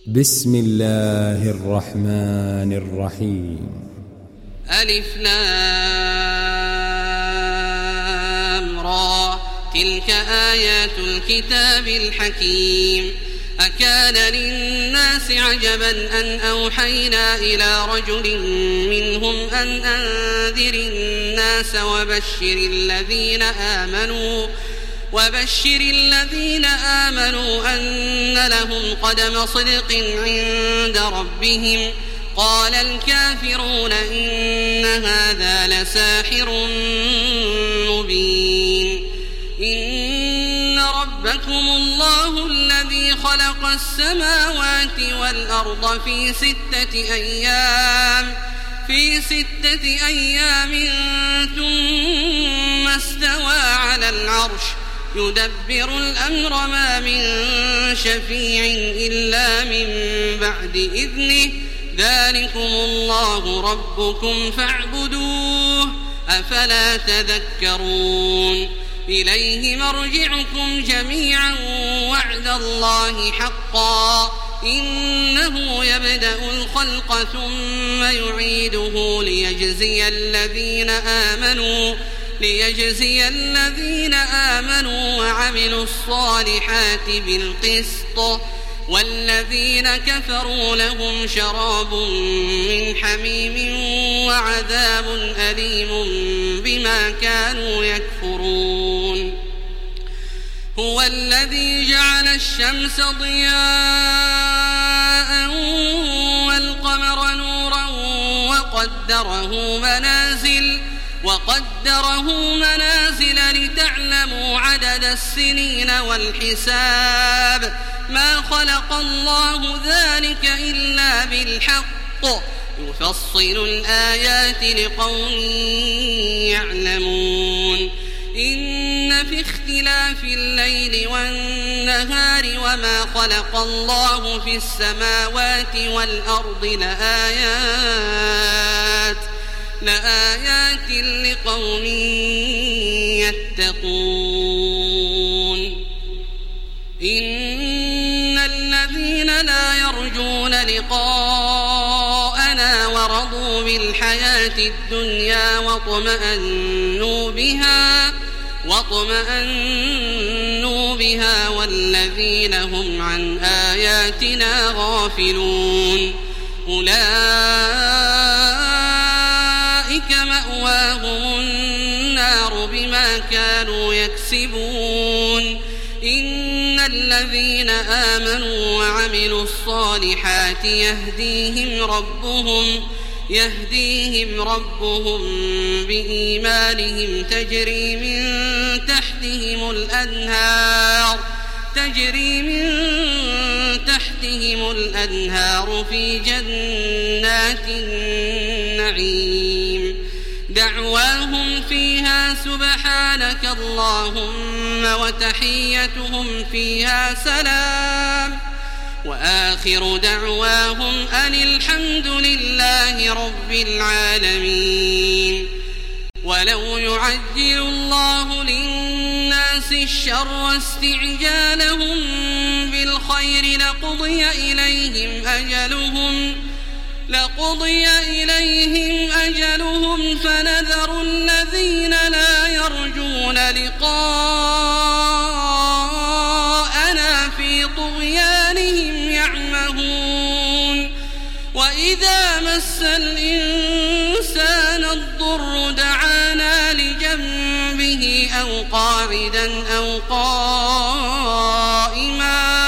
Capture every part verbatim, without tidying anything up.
بسم الله الرحمن الرحيم. ألف لام را تلك آيات الكتاب الحكيم. أكان للناس عجبا أن أوحينا إلى رجل منهم أن أنذر الناس وبشر الذين آمنوا وبشر الذين آمنوا أن لهم قدم صدق عند ربهم. قال الكافرون إن هذا لساحر مبين. إن ربكم الله الذي خلق السماوات والأرض في ستة أيام في ستة أيام ثم استوى على العرش يدبر الأمر ما من شفيع إلا من بعد إذنه. ذلكم الله ربكم فاعبدوه أفلا تذكرون. إليه مرجعكم جميعا وعد الله حقا إنه يبدأ الخلق ثم يعيده ليجزي الذين آمنوا ليجزي الذين آمنوا وعملوا الصالحات بالقسط والذين كفروا لهم شراب من حميم وعذاب أليم بما كانوا يكفرون. هو الذي جعل الشمس ضياء والقمر نورا وقدره منازل وقدره منازل لتعلموا عدد السنين والحساب. ما خلق الله ذلك إلا بالحق يفصل الآيات لقوم يعلمون. إن في اختلاف الليل والنهار وما خلق الله في السماوات والأرض لآيات لآيات لقوم يتقون. إن الذين لا يرجون لقاءنا ورضوا بالحياة الدنيا واطمأنوا بها واطمأنوا بها والذين هم عن آياتنا غافلون أولئك مأواهم النار بما كانوا يكسبون. إن الذين آمنوا وعملوا الصالحات يهديهم ربهم يهديهم ربهم بإيمانهم تجري من تحتهم الأنهار تجري من تحتهم الأنهار في جنات النعيم. دعواهم فيها سبحانك اللهم وتحيتهم فيها سلام وآخر دعواهم أن الحمد لله رب العالمين. ولو يعجل الله للناس الشر استعجالهم بالخير لقضي إليهم أجلهم لقضي إليهم أجلهم فنذر الذين لا يرجون لقاءنا في طغيانهم يعمهون. وإذا مس الإنسان الضر دعانا لجنبه أو قاعدا أو قائما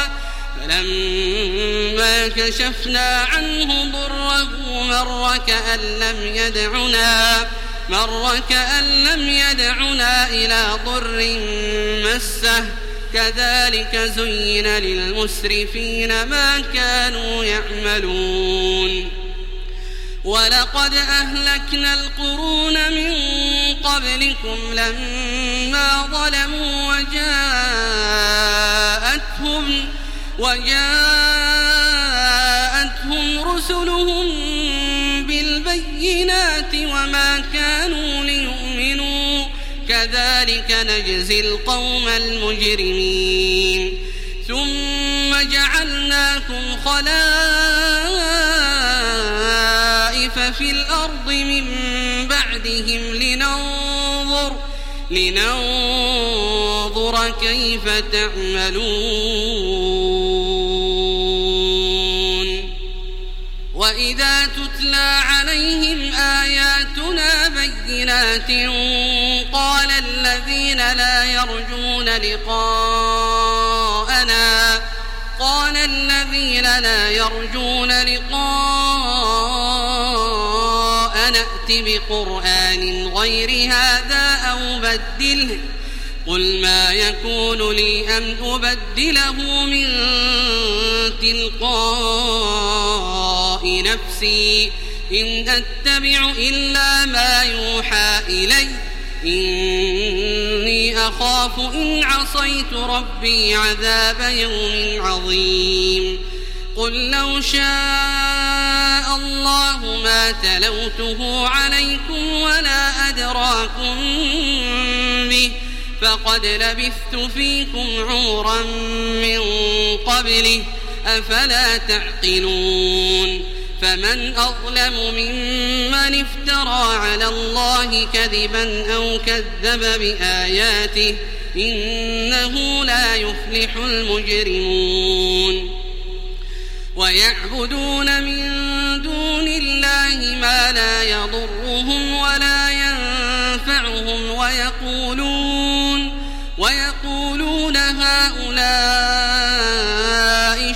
فلما كشفنا عنه ضره مر كأن لم يدعنا مر كأن لم يدعنا إلى ضر مسه. كذلك زين للمسرفين ما كانوا يعملون. ولقد أهلكنا القرون من قبلكم لما ظلموا وجاءتهم وجاءتهم رسلهم بالبينات وما كانوا ليؤمنوا كذلك نجزي القوم المجرمين. ثم جعلناكم خلائف لننظر كيف تعملون وإذا تتلى عليهم آياتنا بينات قال الذين لا يرجون لقاءنا قال الذين لا يرجون لقاء نأت بقرآن غير هذا أو بدله قل ما يكون لي أن أبدله من تلقاء نفسي إن أتبع إلا ما يوحى إلي إني أخاف إن عصيت ربي عذاب يوم عظيم قل لو شاء الله ما تلوته عليكم ولا أدراكم به فقد لبثت فيكم عمرا من قبله أفلا تعقلون فمن أظلم ممن افترى على الله كذبا أو كذب بآياته إنه لا يفلح المجرمون ويعبدون من دون الله ما لا يضرهم ولا ينفعهم ويقولون ويقولون هؤلاء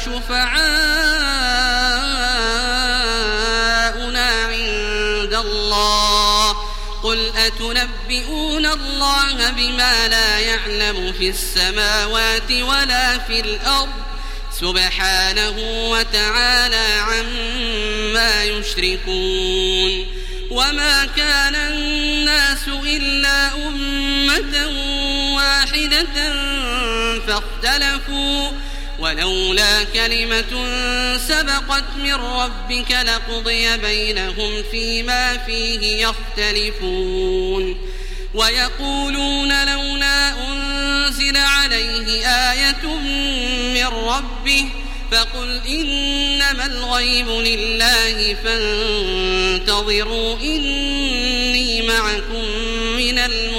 شفعاؤنا عند الله قل أتنبئون الله بما لا يعلم في السماوات ولا في الأرض سبحانه وتعالى عما يشركون وما كان الناس إلا أمة واحدة فاختلفوا ولولا كلمة سبقت من ربك لقضي بينهم فيما فيه يختلفون ويقولون لولا أنزل عليه آية من ربه فقل إنما الغيب لله فانتظروا إني معكم من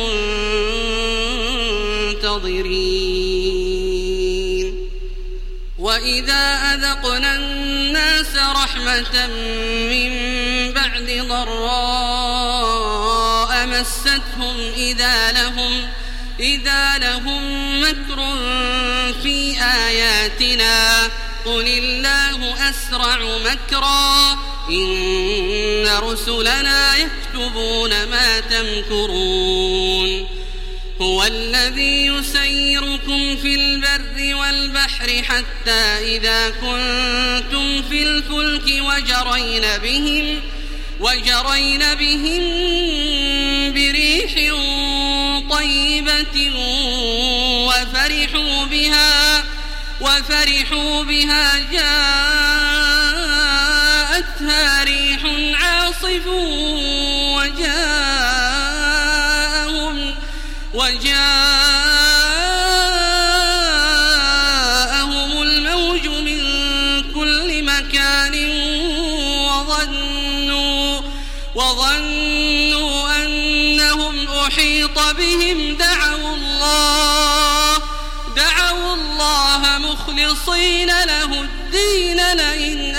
المنتظرين وإذا أذقنا الناس رحمة من بعد ضراء مستهم إذا لهم إذا لهم مكر في آياتنا قل الله أسرع مكرا إن رسلنا يكتبون ما تمكرون هو الذي يسيركم في البر والبحر حتى إذا كنتم في الفلك وجرين بهم وجرين بهم بريح طيبة وفرحوا بها وفرحوا بها جاءتها ريح عاصف وجاءهم وجاءهم الموج من كل مكان وظنوا وظنوا أنهم أحيط بهم دعوا الله دعوا الله مخلصين له الدين لئن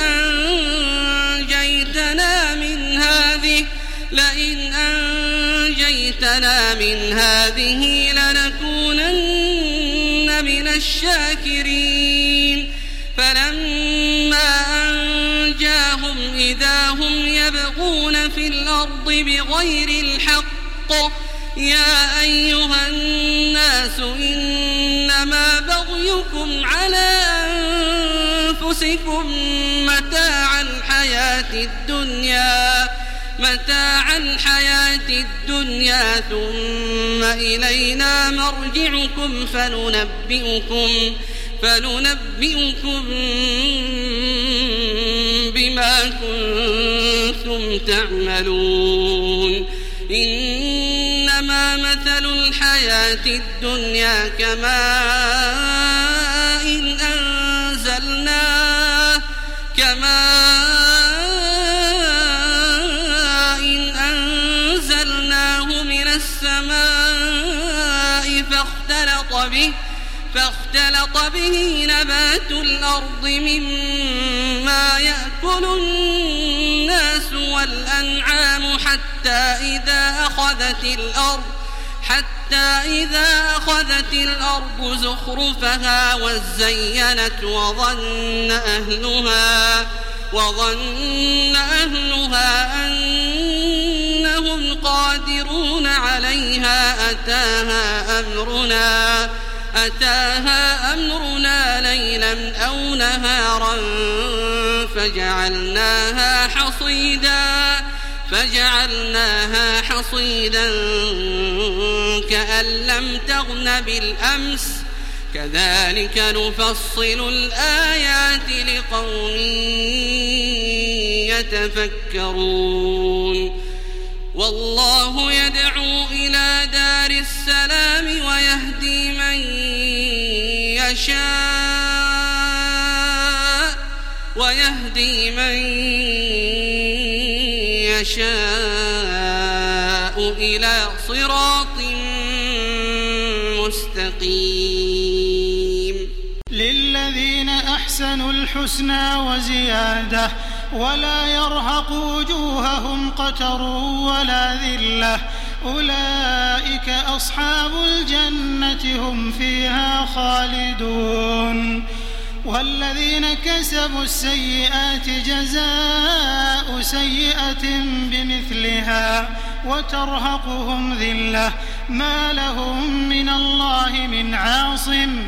أنجيتنا من هذه لئن أنجيتنا من هذه لنكونن من الشاكرين فلما أنجاهم إذا هم يبغون في الأرض بغير الحق يا أيها الناس إنما بغيكم على أنفسكم متاع الحياة الدنيا متاع الحياة الدنيا ثم إلينا مرجعكم فننبئكم فننبئكم بما كنتم تعملون إنما مثل الحياة الدنيا كماء إن أنزلناه كماء إن أنزلناه من السماء به فاختلط به نبات الأرض مما يأكل الناس والأنعام حتى إذا أخذت الأرض حتى إذا أخذت الأرض زخرفها وزينت وظن أهلها وظن أهلها أنهم قادرون عليها أتاها أمرنا أتاها أمرنا ليلا أو نهارا فجعلناها حصيدا فجعلناها حصيدا كأن لم تغن بالأمس كذلك نفصل الآيات لقوم يتفكرون والله يدعو إلى دار السلام ويهدي من يشاء ويهدي من يشاء إلى صراط مستقيم للذين أحسنوا الحسنى وزيادة ولا يرهق وجوههم قتر ولا ذلة أولئك أصحاب الجنة هم فيها خالدون والذين كسبوا السيئات جزاء سيئة بمثلها وترهقهم ذلة ما لهم من الله من عاصم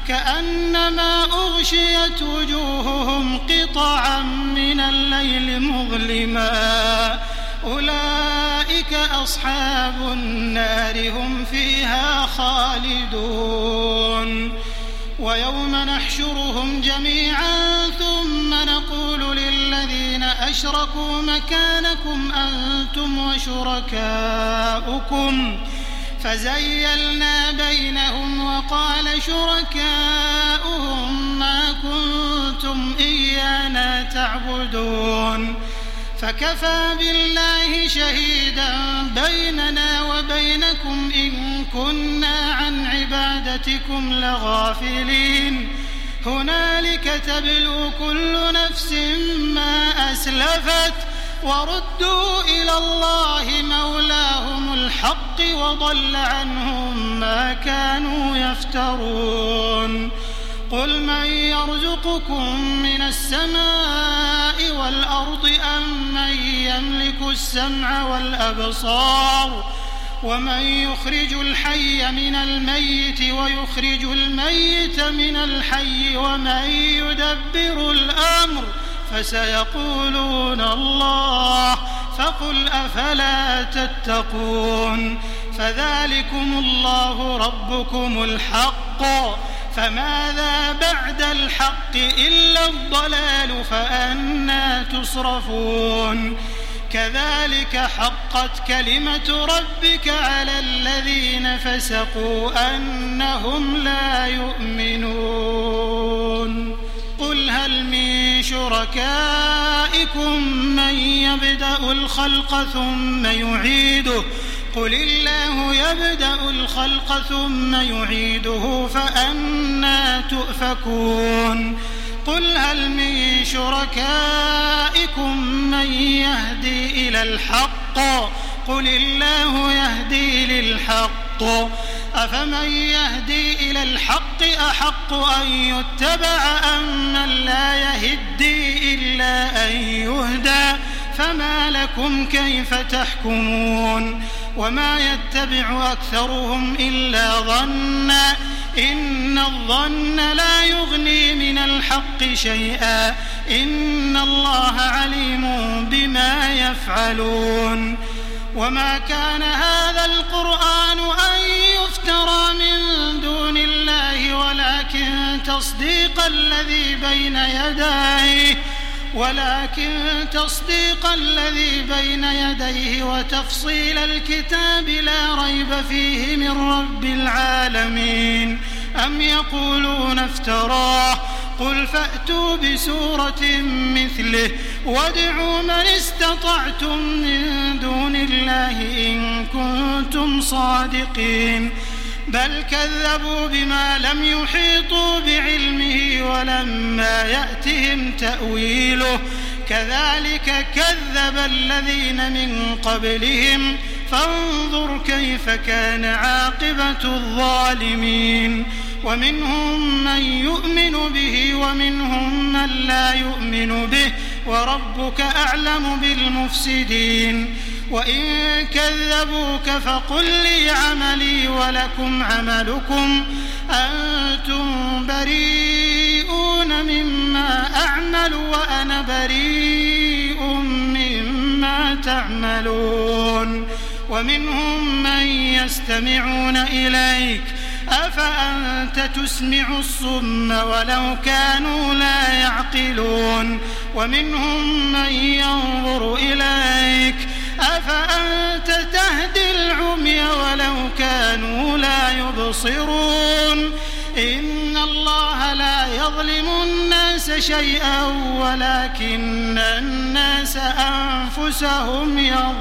كأنما أغشيت وجوههم قطعا من الليل مظلما أولئك أصحاب النار هم فيها خالدون ويوم نحشرهم جميعا ثم نقول للذين أشركوا مكانكم أنتم وشركاؤكم فزيلنا بينهم وقال شركاؤهم ما كنتم إيانا تعبدون فكفى بالله شهيدا بيننا وبينكم إن كنا عن عبادتكم لغافلين هنالك تبلو كل نفس ما أسلفت وردوا إلى الله مولاهم الحق وضل عنهم ما كانوا يفترون قل من يرزقكم من السماء والأرض أم من يملك السمع والأبصار ومن يخرج الحي من الميت ويخرج الميت من الحي ومن يدبر الأمر فسيقولون الله فقل أفلا تتقون فذلكم الله ربكم الحق فماذا بعد الحق إلا الضلال فأنى تصرفون كذلك حقت كلمة ربك على الذين فسقوا أنهم لا يؤمنون قل هل من شركائكم من يبدأ الخلق ثم يعيده قل الله يبدأ الخلق ثم يعيده فأنى تؤفكون قل هل من شركائكم من يهدي إلى الحق قل الله يهدي للحق أفمن يهدي إلى الحق أحق أن يتبع أم من لا يهدي إلا أن يهدى فما لكم كيف تحكمون وما يتبع أكثرهم إلا ظنا إن الظن لا يغني من الحق شيئا إن الله عليم بما يفعلون وما كان هذا القرآن أن يفترى من دون الله ولكن تصديق الذي بين يديه ولكن تصديق الذي بين يديه وتفصيل الكتاب لا ريب فيه من رب العالمين أم يقولون افتراه قل فأتوا بسورة مثله وادعوا من استطعتم من دون الله إن كنتم صادقين بل كذبوا بما لم يحيطوا بعلمه ولما يأتهم تأويله كذلك كذب الذين من قبلهم فانظر كيف كان عاقبة الظالمين ومنهم من يؤمن به ومنهم من لا يؤمن به وربك أعلم بالمفسدين وإن كذبوك فقل لي عملي ولكم عملكم أنتم بريئون مما أعمل وأنا بريء مما تعملون ومنهم من يستمعون إليك أفأنت تسمع الصم ولو كانوا لا يعقلون ومنهم من ينظر إليك أفأنت تهدي العمي ولو كانوا لا يبصرون إن الله لا يظلم الناس شيئا ولكن الناس أنفسهم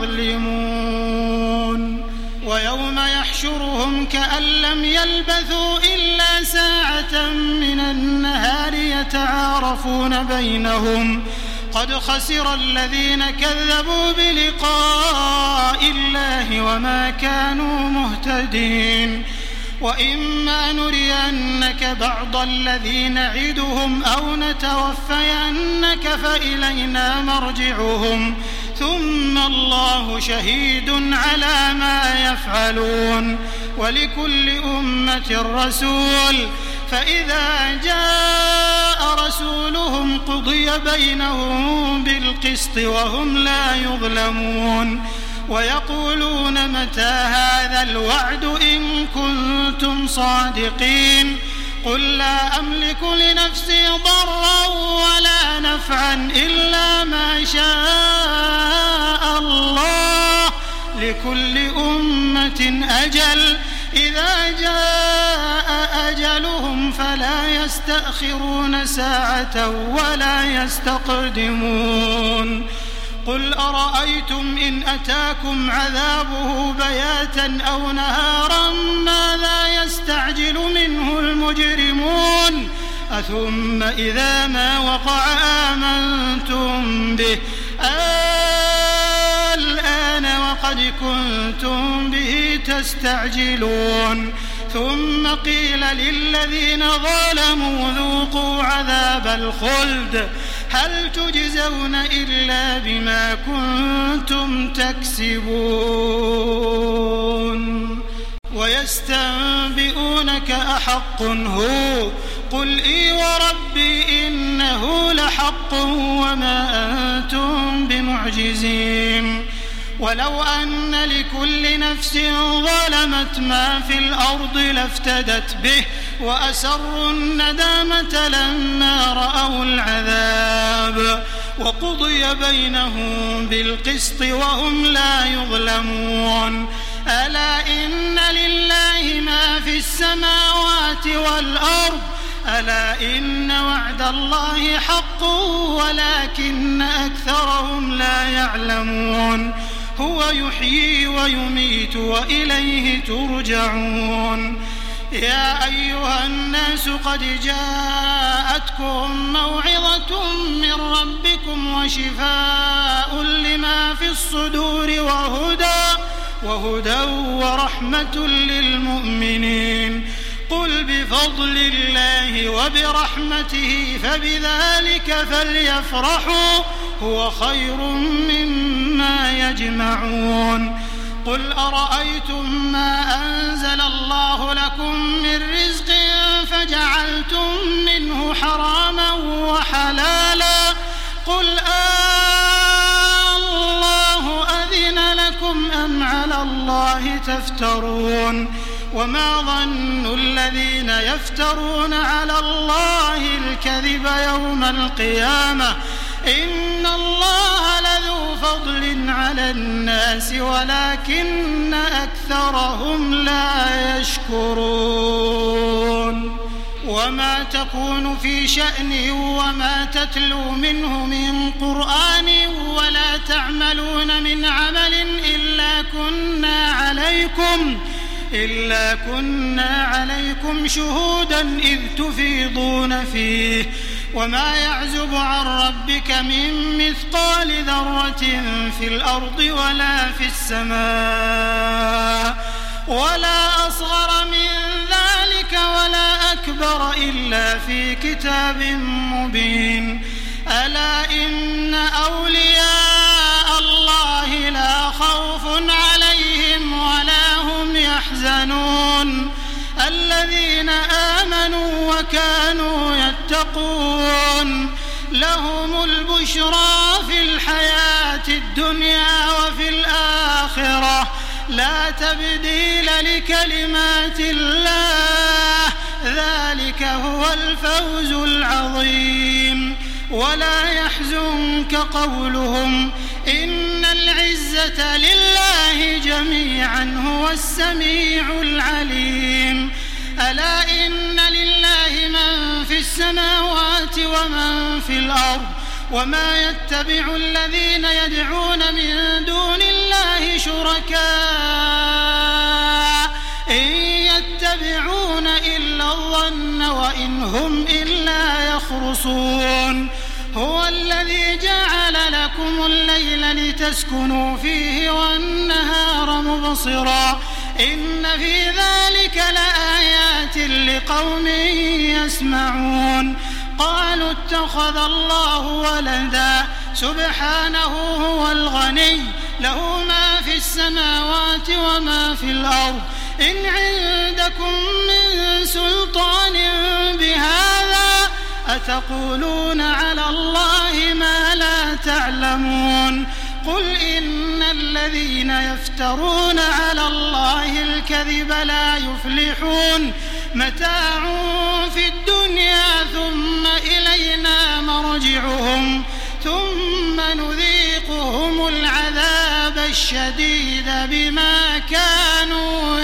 يظلمون ويوم يحشرهم كأن لم يلبثوا إلا ساعة من النهار يتعارفون بينهم قد خسر الذين كذبوا بلقاء الله وما كانوا مهتدين وإما نرينك بعض الذي نعدهم أو نتوفينك فإلينا مرجعهم ثم الله شهيد على ما يفعلون ولكل أمة رسول فإذا جاء رسولهم قضي بينهم بالقسط وهم لا يظلمون ويقولون متى هذا الوعد إن كنتم صادقين قل لا أملك لنفسي ضرا ولا نفعا إلا ما شاء الله لكل أمة أجل إذا جاء أجلهم فلا يستأخرون ساعة ولا يستقدمون قل أرأيتم إن أتاكم عذابه بياتا أو نهارا ماذا يستعجل منه المجرمون أثم إذا ما وقع آمنتم به الآن وقد كنتم به تستعجلون ثم قيل للذين ظلموا ذوقوا عذاب الخلد هل تجزون إلا بما كنتم تكسبون ويستنبئونك أحق هو قل إي وربي إنه لحق وما أنتم بمعجزين ولو أن لكل نفس ظلمت ما في الأرض لافتدت به وأسروا الندامة لما رأوا العذاب وقضي بينهم بالقسط وهم لا يظلمون ألا إن لله ما في السماوات والأرض ألا إن وعد الله حق ولكن أكثرهم لا يعلمون هو يحيي ويميت وإليه ترجعون يا أيها الناس قد جاءتكم موعظة من ربكم وشفاء لما في الصدور وهدى وهدى ورحمة للمؤمنين قل بفضل الله وبرحمته فبذلك فليفرحوا هو خير مما يجمعون قل أرأيتم ما أنزل الله لكم من رزق فجعلتم منه حراما وحلالا قل آه الله أذن لكم أم على الله تفترون وما ظن الذين يفترون على الله الكذب يوم القيامة إن الله لذو فضل على الناس ولكن أكثرهم لا يشكرون وما تكون في شأن وما تتلو منه من قرآن ولا تعملون من عمل إلا كنا عليكم إلا كنا عليكم شهودا إذ تفيضون فيه وما يعزب عن ربك من مثقال ذرة في الأرض ولا في السماء ولا أصغر من ذلك ولا أكبر إلا في كتاب مبين ألا إن أولياء الله لا خوف عليهم ولا هم يحزنون الذين آمنوا وكانوا يتقون لهم البشرى في الحياة الدنيا وفي الآخرة لا تبديل لكلمات الله ذلك هو الفوز العظيم ولا يحزنك قولهم إن العزة لله جميعا هو السميع العليم ألا إن لله من في السماوات ومن في الأرض وما يتبع الذين يدعون من دون الله شركاء إن يتبعون إلا الظن وإن هم إلا يخرصون هو الذي جعل لكم الليل لتسكنوا فيه والنهار مبصرا إن في ذلك لآيات لقوم يسمعون قالوا اتخذ الله ولدا سبحانه هو الغني له ما في السماوات وما في الأرض إن عندكم من سلطان بهذا أتقولون على الله ما لا تعلمون قل إن الذين يفترون على الله الكذب لا يفلحون متاع في الدنيا ثم إلينا مرجعهم ثم نذيقهم العذاب الشديد بما كانوا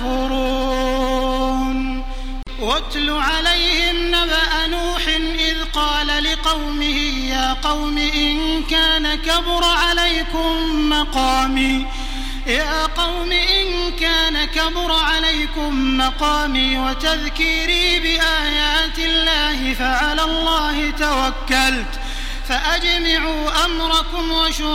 يكفرون واتل عليهم نبأ نوح إذ قال لقومه يا قوم إن كان كبر عليكم مقامي يا قوم إن كان كبر عليكم مقامي وتذكيري بآيات الله فعلى الله توكلت فأجمعوا أمركم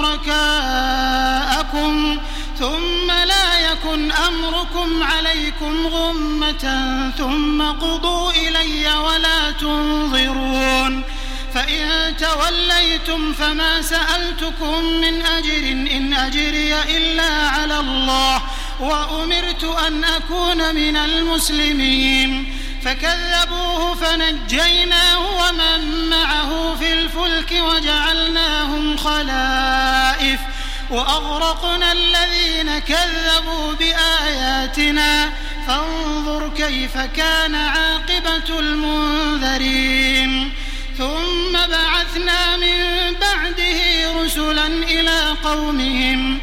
وشركاءكم ثم لا يكن أمركم عليكم غمة ثم قضوا إلي ولا تنظرون فإن توليتم فما سألتكم من أجر إن أجري إلا على الله وأمرت أن أكون من المسلمين فكذبوه فنجيناه ومن معه في الفلك وجعلناهم خلائف وأغرقنا الذين كذبوا بآياتنا فانظر كيف كان عاقبة المنذرين ثم بعثنا من بعده رسلا إلى قومهم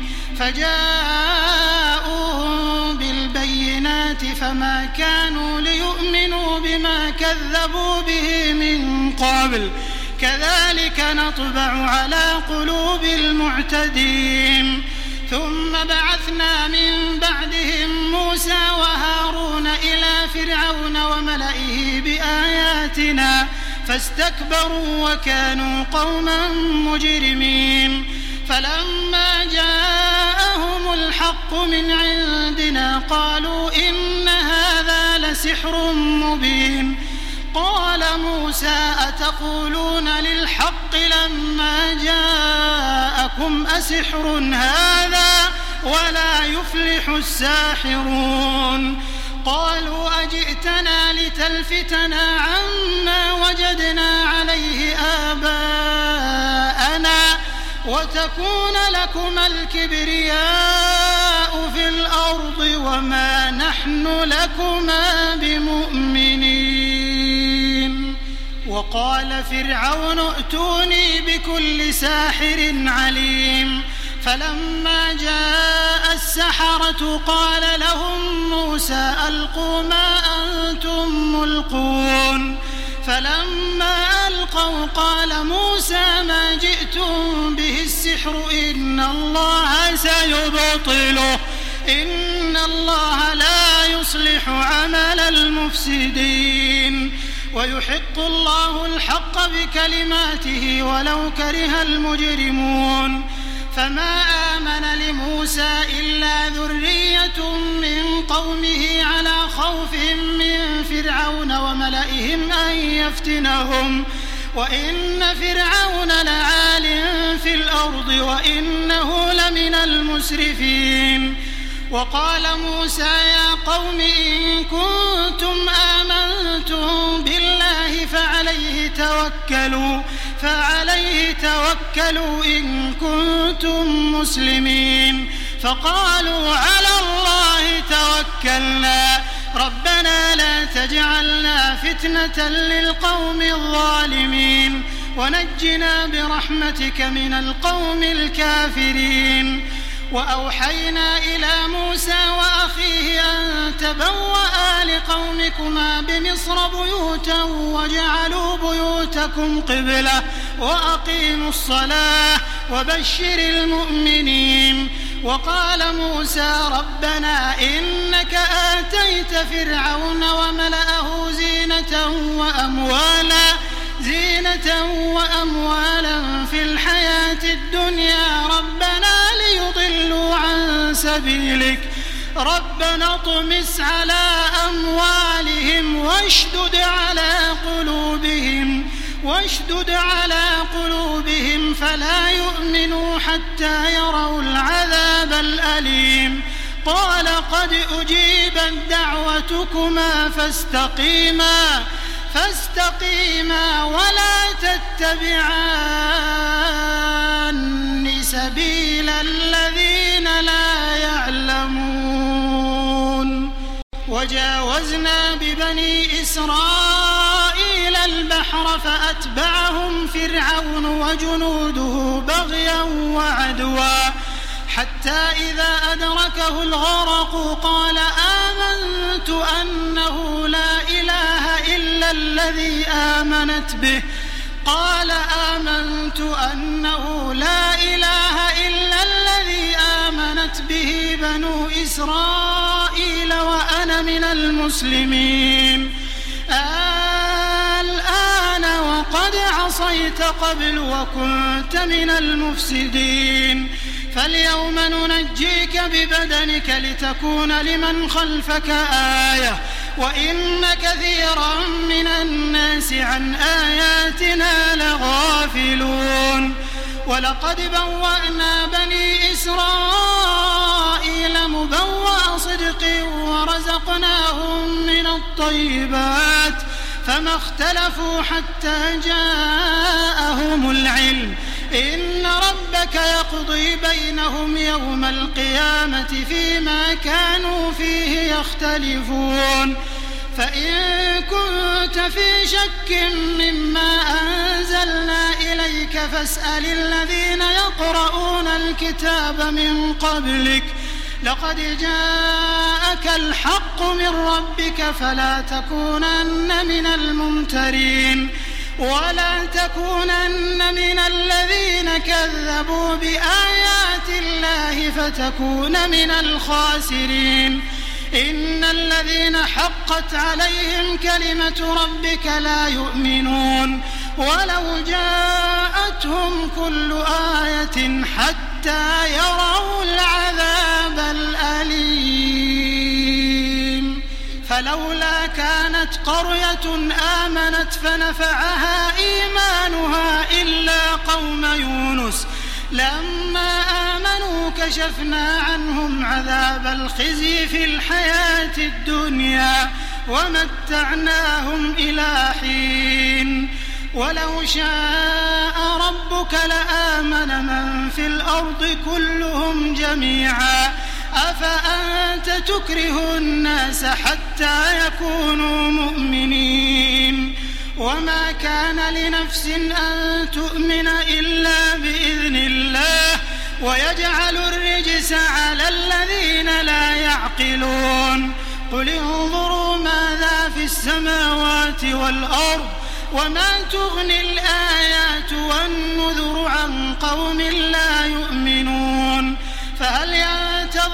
فجاءوهم بالبينات فما كانوا ليؤمنوا بما كذبوا به من قبل كذلك نطبع على قلوب المعتدين ثم بعثنا من بعدهم موسى وهارون إلى فرعون وملئه بآياتنا فاستكبروا وكانوا قوما مجرمين فلما جاءهم الحق من عندنا قالوا إن هذا لسحر مبين قال موسى أتقولون للحق لما جاءكم أسحر هذا ولا يفلح الساحرون قالوا أجئتنا لتلفتنا عما وجدنا عليه آباءنا وتكون لكما الكبرياء في الأرض وما نحن لكما بمؤمنين وقال فرعون ائتوني بكل ساحر عليم فلما جاء السحرة قال لهم موسى ألقوا ما أنتم ملقون فلما ألقوا قال موسى ما جئتم به السحر إن الله سيبطله إن الله لا يصلح عمل المفسدين ويحق الله الحق بكلماته ولو كره المجرمون فما آمن لموسى إلا ذرية من قومه على خوف من فرعون وملئهم أن يفتنهم وإن فرعون لعال في الأرض وإنه لمن المسرفين وقال موسى يا قوم إن كنتم آمنتم بالله فعليه توكلوا فعليه توكلوا إن كنتم مسلمين فقالوا على الله توكلنا ربنا لا تجعلنا فتنة للقوم الظالمين ونجنا برحمتك من القوم الكافرين وأوحينا إلى موسى وأخيه أن تبوأ لقومكما بمصر بيوتا وجعلوا بيوتكم قبلة وأقيموا الصلاة وبشر المؤمنين وقال موسى ربنا إنك آتيت فرعون وملأه زينة وأموالا زينة وأموالا في الحياة الدنيا ربنا ليضلوا عن سبيلك ربنا اطمس على أموالهم واشدد على قلوبهم واشدد على قلوبهم فلا يؤمنوا حتى يروا العذاب الأليم قال قد أجيبت دعوتكما فاستقيما فاستقيما ولا تتبعان سبيل الذين لا يعلمون وجاوزنا ببني إسرائيل البحر فأتبعهم فرعون وجنوده بغيا وعدوا حتى إذا أدركه الغرق قال آمنت أنه لا إله إلا الذي آمنت به قال آمنت أنه لا إله إلا الذي آمنت به بنو إسرائيل وأنا من المسلمين الآن وقد عصيت قبل وكنت من المفسدين فاليوم ننجيك ببدنك لتكون لمن خلفك آية وإن كثيرا من الناس عن آياتنا لغافلون ولقد بوأنا بني إسرائيل مبوأ صدق ورزقناهم من الطيبات فما اختلفوا حتى جاءهم العلم إن ربك يقضي بينهم يوم القيامة فيما كانوا فيه يختلفون فإن كنت في شك مما أنزلنا إليك فاسأل الذين يقرؤون الكتاب من قبلك لقد جاءك الحق من ربك فلا تكونن من الممترين ولا تكونن من الذين كذبوا بآيات الله فتكون من الخاسرين إن الذين حقت عليهم كلمة ربك لا يؤمنون ولو جاءتهم كل آية حتى يروا العذاب الأليم فلولا كانت قرية آمنت فنفعها إيمانها إلا قوم يونس لما آمنوا كشفنا عنهم عذاب الخزي في الحياة الدنيا ومتعناهم إلى حين ولو شاء ربك لآمن من في الأرض كلهم جميعا أفأنت تكره الناس حتى يكونوا مؤمنين وما كان لنفس أن تؤمن إلا بإذن الله ويجعل الرجس على الذين لا يعقلون قل انظروا ماذا في السماوات والأرض وما تغني الآيات والنذر عن قوم لا يؤمنون فهل ينتظرون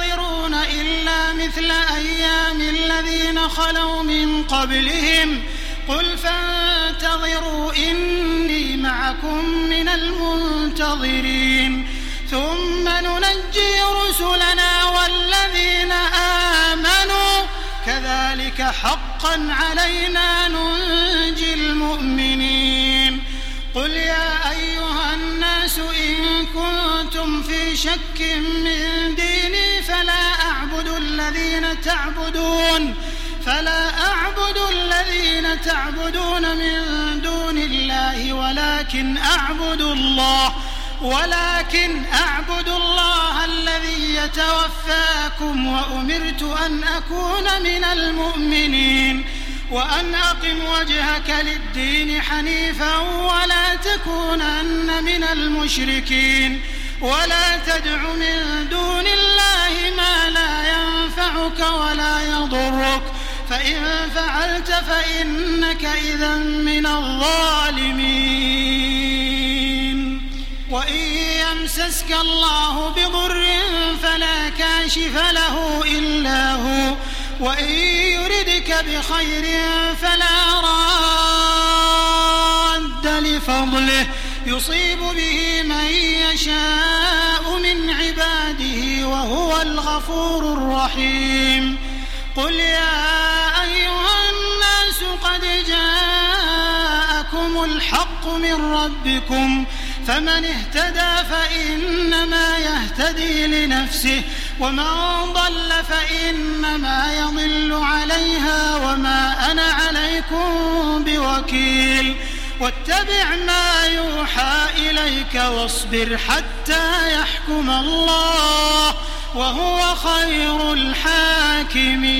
تعملون إلا مثل أيام الذين خلوا من قبلهم قل فانتظروا إني معكم من المنتظرين ثم ننجي رسلنا والذين آمنوا كذلك حقا علينا ننجي المؤمنين قل يا أيها الناس إن كنتم في شك من ديني فلا أعبد الذين تعبدون فلا أعبد الذين تعبدون من دون الله ولكن أعبد الله ولكن أعبد الله الذي يتوفاكم وأمرت أن أكون من المؤمنين وأن أقم وجهك للدين حنيفا ولا تكونن من المشركين ولا تدع من دون الله ما لا ينفعك ولا يضرك فإن فعلت فإنك إذا من الظالمين وإن يمسسك الله بضر فلا كاشف له إلا هو وإن يردك بخير فلا راد لفضله يصيب به من يشاء من عباده وهو الغفور الرحيم قل يا أيها الناس قد جاءكم الحق من ربكم فمن اهتدى فإنما يهتدي لنفسه ومن ضل فإنما يضل عليها وما أنا عليكم بوكيل واتبع ما يوحى إليك واصبر حتى يحكم الله وهو خير الحاكمين.